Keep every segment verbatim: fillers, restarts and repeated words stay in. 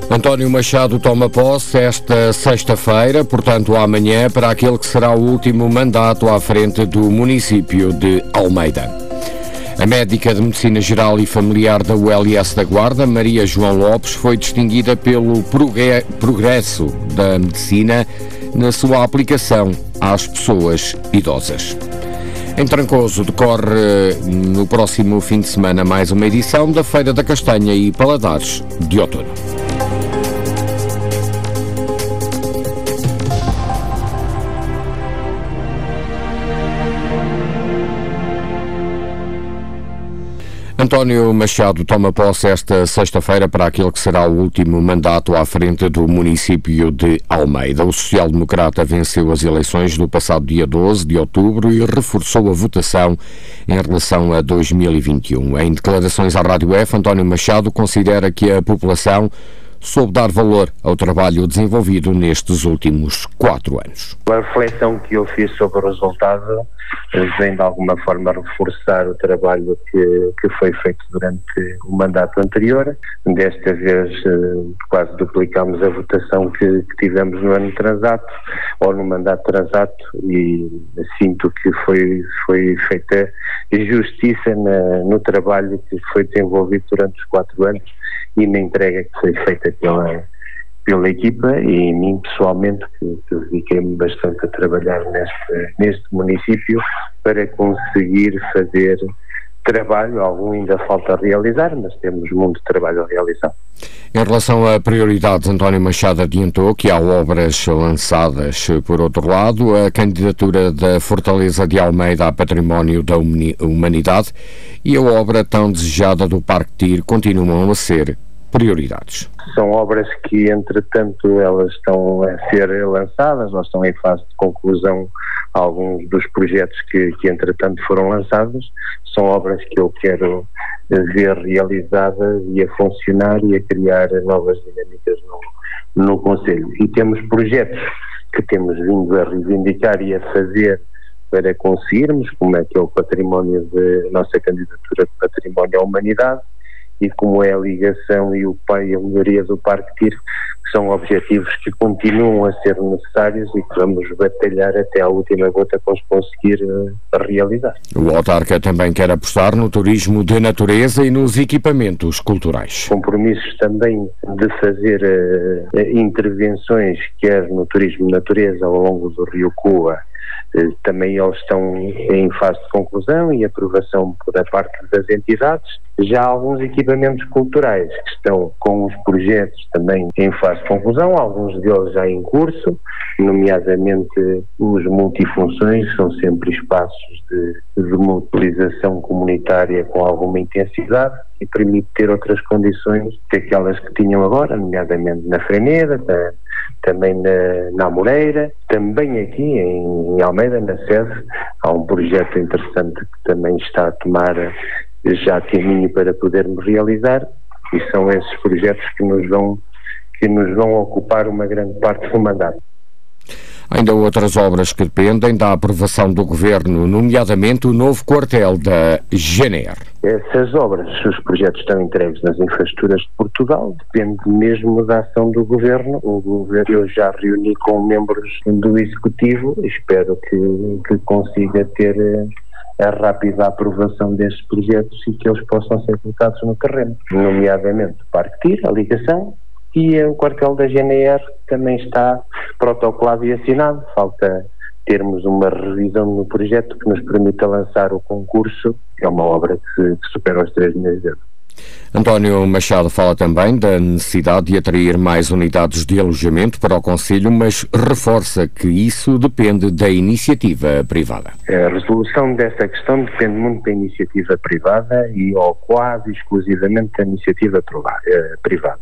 António Machado toma posse esta sexta-feira, portanto amanhã, para aquele que será o último mandato à frente do município de Almeida. A médica de Medicina Geral e Familiar da U L S da Guarda, Maria João Lopes, foi distinguida pelo progresso da medicina na sua aplicação às pessoas idosas. Em Trancoso decorre no próximo fim de semana mais uma edição da Feira da Castanha e Paladares de Outono. António Machado toma posse esta sexta-feira para aquele que será o último mandato à frente do município de Almeida. O social-democrata venceu as eleições do passado dia doze de outubro e reforçou a votação em relação a dois mil e vinte e um. Em declarações à Rádio F, António Machado considera que a população soube dar valor ao trabalho desenvolvido nestes últimos quatro anos. A reflexão que eu fiz sobre o resultado vem de alguma forma reforçar o trabalho que, que foi feito durante o mandato anterior. Desta vez quase duplicámos a votação que, que tivemos no ano transato, ou no mandato transato, e sinto que foi, foi feita justiça na, no trabalho que foi desenvolvido durante os quatro anos e na entrega que foi feita pela, pela equipa e em mim pessoalmente, que, que dediquei-me bastante a trabalhar neste, neste município para conseguir fazer trabalho. Algum ainda falta a realizar, mas temos muito trabalho a realizar. Em relação a prioridades, António Machado adiantou que há obras lançadas. Por outro lado, a candidatura da Fortaleza de Almeida a Património da Humanidade e a obra tão desejada do Parque Tir continuam a ser prioridades. São obras que, entretanto, elas estão a ser lançadas, ou estão em fase de conclusão. Alguns dos projetos que, que entretanto foram lançados são obras que eu quero ver realizadas e a funcionar e a criar novas dinâmicas no, no Conselho. E temos projetos que temos vindo a reivindicar e a fazer para conseguirmos, como é que é o património de a nossa candidatura de Património à Humanidade, e como é a ligação e o pai e a melhoria do Parque Tir, que são objetivos que continuam a ser necessários e que vamos batalhar até à última gota para os conseguir uh, realizar. O autarca também quer apostar no turismo de natureza e nos equipamentos culturais. Compromissos também de fazer uh, intervenções, quer no turismo de natureza ao longo do Rio Coa. Também eles estão em fase de conclusão e aprovação por a parte das entidades. Já há alguns equipamentos culturais que estão com os projetos também em fase de conclusão, alguns deles já em curso, nomeadamente os multifunções, são sempre espaços de, de uma utilização comunitária com alguma intensidade e permite ter outras condições que aquelas que tinham agora, nomeadamente na Freneda, também na, na Amoreira, também aqui em, em Almeida, na sede, há um projeto interessante que também está a tomar já caminho para podermos realizar, e são esses projetos que nos vão, que nos vão ocupar uma grande parte do mandato. Ainda outras obras que dependem da aprovação do Governo, nomeadamente o novo quartel da G N R. Essas obras, os projetos estão entregues nas infraestruturas de Portugal, depende mesmo da ação do Governo. O Governo, eu já reuni com membros do Executivo, espero que, que consiga ter a rápida aprovação destes projetos e que eles possam ser colocados no terreno, nomeadamente o Parque Tir, a ligação, e o quartel da G N R também está protocolado e assinado. Falta termos uma revisão no projeto que nos permita lançar o concurso, que é uma obra que, que supera os três milhões de euros. António Machado fala também da necessidade de atrair mais unidades de alojamento para o Conselho, mas reforça que isso depende da iniciativa privada. A resolução dessa questão depende muito da iniciativa privada e ou quase exclusivamente da iniciativa privada.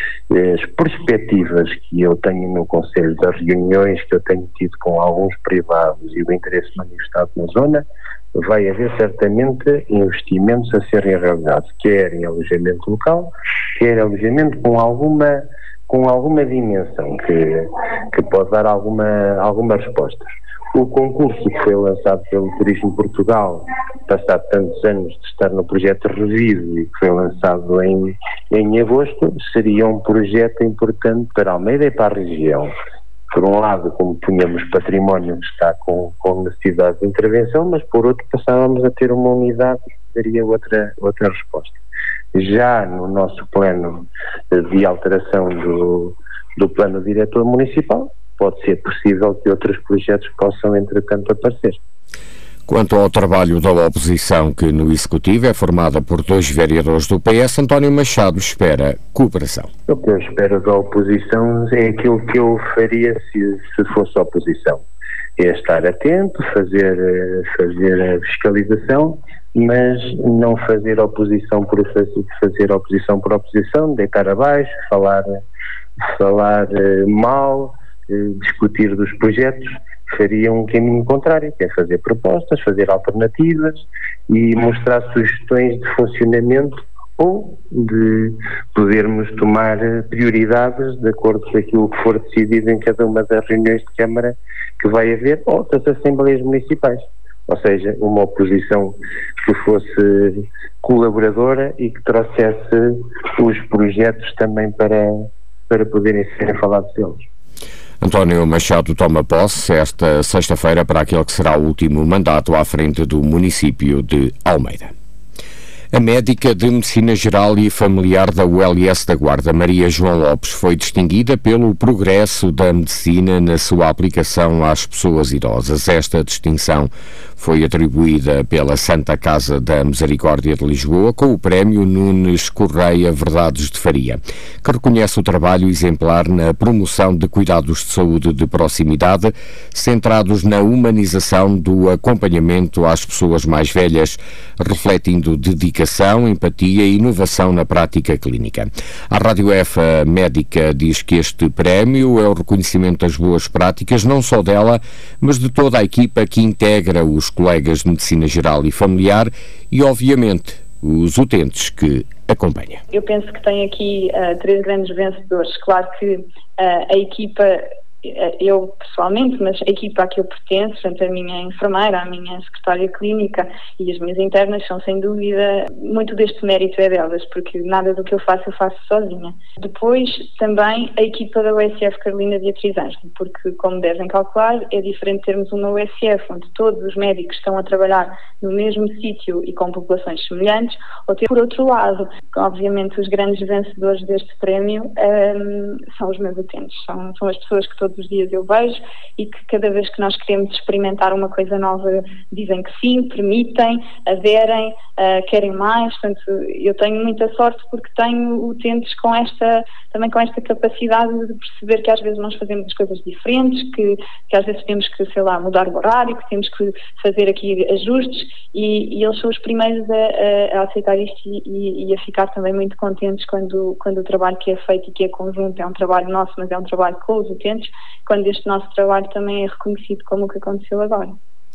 As perspectivas que eu tenho no Conselho, das reuniões que eu tenho tido com alguns privados e o interesse manifestado na zona, vai haver certamente investimentos a serem realizados, quer em alojamento local, quer alojamento com alguma, com alguma dimensão que, que pode dar alguma, algumas respostas. O concurso que foi lançado pelo Turismo Portugal, passado tantos anos de estar no projeto Revive e que foi lançado em, em agosto, seria um projeto importante para Almeida e para a região. Por um lado, como tínhamos património que está com, com necessidade de intervenção, mas por outro passávamos a ter uma unidade que daria outra, outra resposta. Já no nosso plano de alteração do, do plano diretor municipal, pode ser possível que outros projetos possam, entretanto, aparecer. Quanto ao trabalho da oposição, que no Executivo é formada por dois vereadores do P S, António Machado espera cooperação. O que eu espero da oposição é aquilo que eu faria se, se fosse oposição. É estar atento, fazer, fazer a fiscalização, mas não fazer oposição por fazer, fazer oposição por oposição, deitar abaixo, falar, falar mal, discutir dos projetos. Faria um caminho contrário, que é fazer propostas, fazer alternativas e mostrar sugestões de funcionamento ou de podermos tomar prioridades de acordo com aquilo que for decidido em cada uma das reuniões de Câmara que vai haver, ou das Assembleias Municipais. Ou seja, uma oposição que fosse colaboradora e que trouxesse os projetos também para, para poderem ser falados deles. António Machado toma posse esta sexta-feira para aquele que será o último mandato à frente do município de Almeida. A médica de Medicina Geral e Familiar da U L S da Guarda, Maria João Lopes, foi distinguida pelo progresso da medicina na sua aplicação às pessoas idosas. Esta distinção foi atribuída pela Santa Casa da Misericórdia de Lisboa com o prémio Nunes Correia Verdades de Faria, que reconhece o trabalho exemplar na promoção de cuidados de saúde de proximidade, centrados na humanização do acompanhamento às pessoas mais velhas, refletindo dedicação, empatia e inovação na prática clínica. A Rádio F, a médica, diz que este prémio é o reconhecimento das boas práticas, não só dela, mas de toda a equipa que integra os colegas de Medicina Geral e Familiar e, obviamente, os utentes que acompanha. Eu penso que tem aqui uh, três grandes vencedores. Claro que uh, a equipa, eu pessoalmente, mas a equipa a que eu pertenço, portanto a minha enfermeira, a minha secretária clínica e as minhas internas são sem dúvida, muito deste mérito é delas, porque nada do que eu faço eu faço sozinha. Depois também a equipa da U S F Carolina Beatriz Ângelo, porque como devem calcular é diferente termos uma U S F onde todos os médicos estão a trabalhar no mesmo sítio e com populações semelhantes, ou ter por outro lado, obviamente os grandes vencedores deste prémio um, são os meus utentes, são, são as pessoas que todos os dias eu vejo e que cada vez que nós queremos experimentar uma coisa nova dizem que sim, permitem, aderem, uh, querem mais. Portanto, eu tenho muita sorte porque tenho utentes com esta, também com esta capacidade de perceber que às vezes nós fazemos as coisas diferentes, que, que às vezes temos que, sei lá, mudar o horário, que temos que fazer aqui ajustes e, e eles são os primeiros a, a aceitar isto e, e a ficar também muito contentes quando, quando o trabalho que é feito e que é conjunto é um trabalho nosso, mas é um trabalho com os utentes, quando este nosso trabalho também é reconhecido como o que aconteceu agora.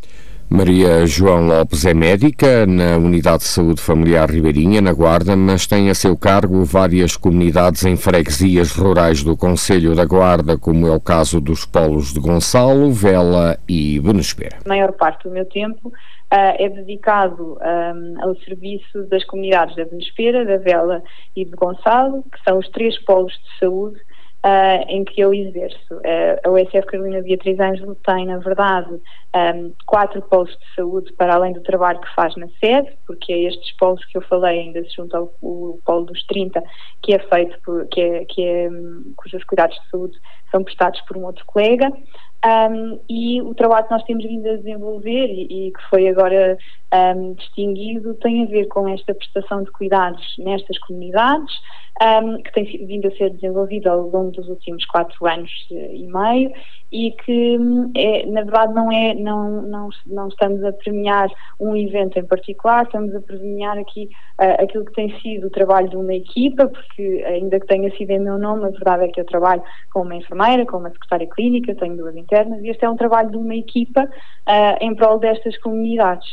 Maria João Lopes é médica na Unidade de Saúde Familiar Ribeirinha, na Guarda, mas tem a seu cargo várias comunidades em freguesias rurais do Concelho da Guarda, como é o caso dos polos de Gonçalo, Vela e Benespera. A maior parte do meu tempo uh, é dedicado um, ao serviço das comunidades da Benespera, da Vela e de Gonçalo, que são os três polos de saúde Uh, em que eu exerço. Uh, a U S F Carolina Beatriz Ângelo tem, na verdade, um, quatro polos de saúde para além do trabalho que faz na sede, porque é estes polos que eu falei, ainda se junta ao o polo dos trinta, que é feito por, que é, que é, um, cujos cuidados de saúde são prestados por um outro colega. Um, e o trabalho que nós temos vindo a desenvolver e, e que foi agora um, distinguido tem a ver com esta prestação de cuidados nestas comunidades, um, que tem vindo a ser desenvolvido ao longo dos últimos quatro anos e meio e que é, na verdade não é não, não, não estamos a premiar um evento em particular, estamos a premiar aqui uh, aquilo que tem sido o trabalho de uma equipa, porque ainda que tenha sido em meu nome, a verdade é que eu trabalho com uma enfermeira, com uma secretária clínica, tenho duas internas e este é um trabalho de uma equipa uh, em prol destas comunidades.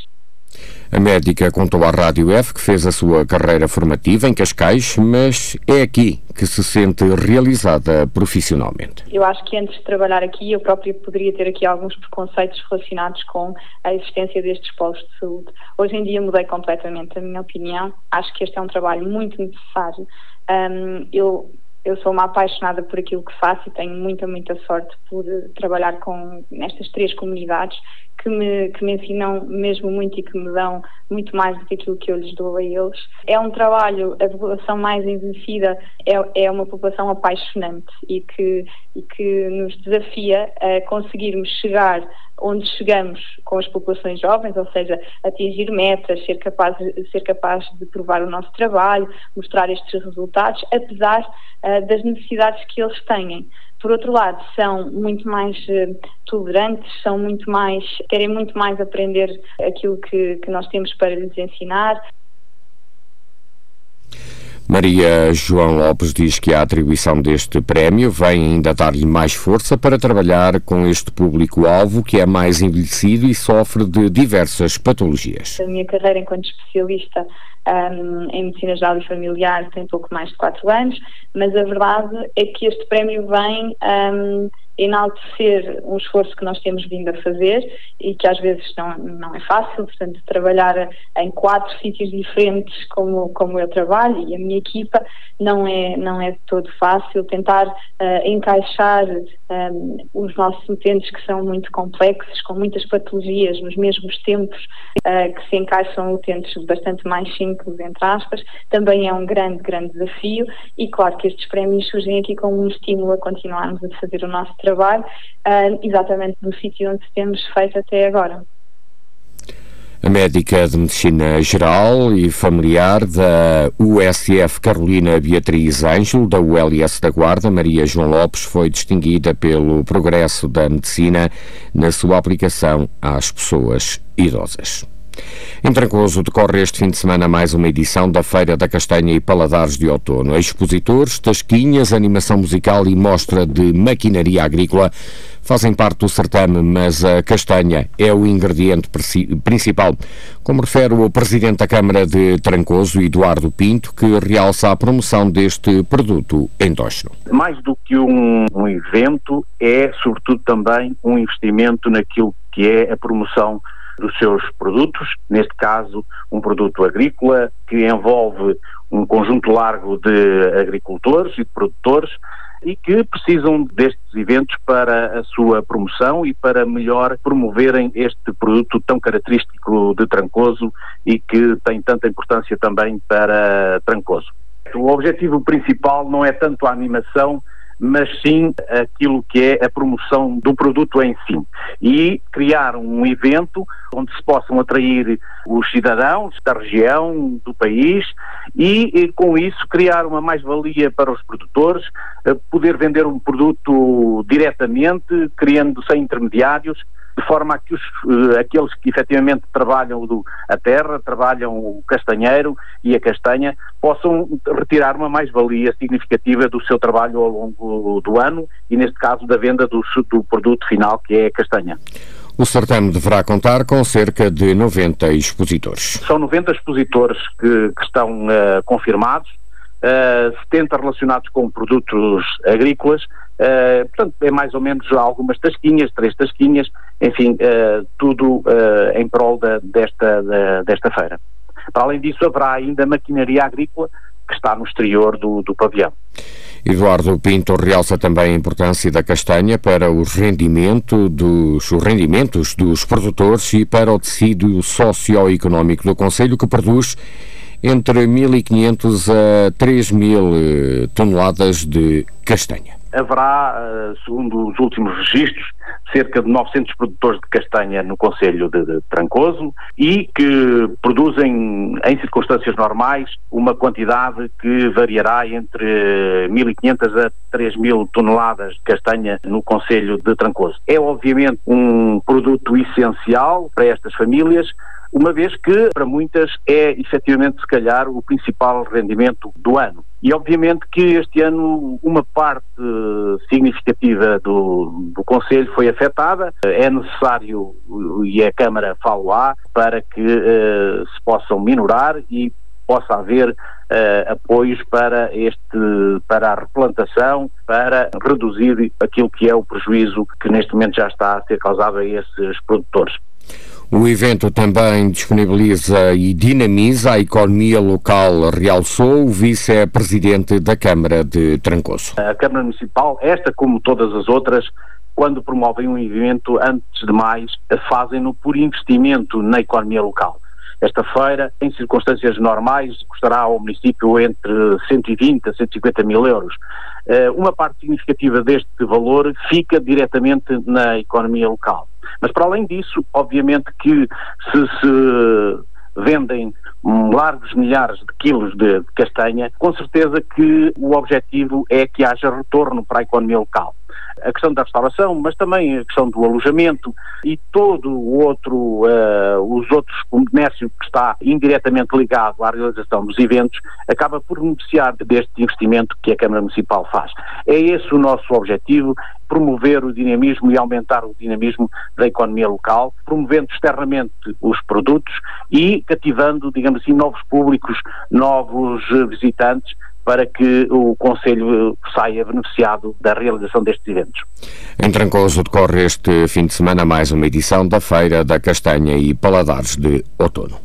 A médica contou à Rádio F que fez a sua carreira formativa em Cascais, mas é aqui que se sente realizada profissionalmente. Eu acho que antes de trabalhar aqui, eu própria poderia ter aqui alguns preconceitos relacionados com a existência destes polos de saúde. Hoje em dia mudei completamente a minha opinião. Acho que este é um trabalho muito necessário. Um, eu... Eu sou uma apaixonada por aquilo que faço e tenho muita, muita sorte por trabalhar com nestas três comunidades que me, que me ensinam mesmo muito e que me dão muito mais do que aquilo que eu lhes dou a eles. É um trabalho, a população mais envelhecida é, é uma população apaixonante e que, e que nos desafia a conseguirmos chegar onde chegamos com as populações jovens, ou seja, atingir metas, ser capaz, ser capaz de provar o nosso trabalho, mostrar estes resultados, apesar uh, das necessidades que eles têm. Por outro lado, são muito mais uh, tolerantes, são muito mais, querem muito mais aprender aquilo que, que nós temos para lhes ensinar. Maria João Lopes diz que a atribuição deste prémio vem ainda dar-lhe mais força para trabalhar com este público-alvo que é mais envelhecido e sofre de diversas patologias. A minha carreira enquanto especialista um, em Medicina Geral e Familiar tem pouco mais de quatro anos, mas a verdade é que este prémio vem um, enaltecer um esforço que nós temos vindo a fazer e que às vezes não, não é fácil, portanto, trabalhar em quatro sítios diferentes como, como eu trabalho e a minha equipa não é, não é de todo fácil. Tentar uh, encaixar um, os nossos utentes que são muito complexos, com muitas patologias, nos mesmos tempos uh, que se encaixam utentes bastante mais simples, entre aspas, também é um grande, grande desafio e claro que estes prémios surgem aqui como um estímulo a continuarmos a fazer o nosso trabalho uh, exatamente no sítio onde temos feito até agora. A médica de Medicina Geral e Familiar da U S F Carolina Beatriz Ângelo, da U L S da Guarda, Maria João Lopes, foi distinguida pelo progresso da medicina na sua aplicação às pessoas idosas. Em Trancoso decorre este fim de semana mais uma edição da Feira da Castanha e Paladares de Outono. Expositores, tasquinhas, animação musical e mostra de maquinaria agrícola fazem parte do certame, mas a castanha é o ingrediente principal, como refere o Presidente da Câmara de Trancoso, Eduardo Pinto, que realça a promoção deste produto endógeno. Mais do que um, um evento, é sobretudo também um investimento naquilo que é a promoção dos seus produtos, neste caso um produto agrícola que envolve um conjunto largo de agricultores e de produtores e que precisam destes eventos para a sua promoção e para melhor promoverem este produto tão característico de Trancoso e que tem tanta importância também para Trancoso. O objetivo principal não é tanto a animação, mas sim aquilo que é a promoção do produto em si e criar um evento onde se possam atrair os cidadãos da região, do país e, e com isso criar uma mais-valia para os produtores, poder vender um produto diretamente, criando sem intermediários, de forma a que os, uh, aqueles que efetivamente trabalham do, a terra, trabalham o castanheiro e a castanha, possam retirar uma mais-valia significativa do seu trabalho ao longo do ano e, neste caso, da venda do, do produto final, que é a castanha. O certame deverá contar com cerca de noventa expositores. São noventa expositores que, que estão uh, confirmados, uh, setenta relacionados com produtos agrícolas. Uh, portanto, é mais ou menos algumas tasquinhas, três tasquinhas, enfim, uh, tudo uh, em prol da, desta, da, desta feira. Para além disso, haverá ainda maquinaria agrícola que está no exterior do, do pavilhão. Eduardo Pinto realça também a importância da castanha para os, rendimento dos, os rendimentos dos produtores e para o tecido socioeconómico do concelho, que produz entre mil e quinhentas a três mil toneladas de castanha. Haverá, segundo os últimos registros, cerca de novecentos produtores de castanha no concelho de, de Trancoso e que produzem, em circunstâncias normais, uma quantidade que variará entre mil e quinhentas a três mil toneladas de castanha no concelho de Trancoso. É obviamente um produto essencial para estas famílias, uma vez que para muitas é efetivamente se calhar o principal rendimento do ano. E obviamente que este ano uma parte significativa do, do Conselho foi afetada, é necessário, e a Câmara fala para que uh, se possam minorar e possa haver uh, apoios para, este, para a replantação, para reduzir aquilo que é o prejuízo que neste momento já está a ser causado a esses produtores. O evento também disponibiliza e dinamiza a economia local, realçou o vice-presidente da Câmara de Trancoso. A Câmara Municipal, esta como todas as outras, quando promovem um evento, antes de mais, fazem-no por investimento na economia local. Esta feira, em circunstâncias normais, custará ao município entre cento e vinte a cento e cinquenta mil euros. Uma parte significativa deste valor fica diretamente na economia local. Mas para além disso, obviamente que se se vendem largos milhares de quilos de, de castanha, com certeza que o objetivo é que haja retorno para a economia local. A questão da restauração, mas também a questão do alojamento e todo o outro, uh, os outros comércio que está indiretamente ligado à realização dos eventos, acaba por beneficiar deste investimento que a Câmara Municipal faz. É esse o nosso objetivo, promover o dinamismo e aumentar o dinamismo da economia local, promovendo externamente os produtos e cativando, digamos assim, novos públicos, novos visitantes, para que o Conselho saia beneficiado da realização destes eventos. Em Trancoso decorre este fim de semana mais uma edição da Feira da Castanha e Paladares de Outono.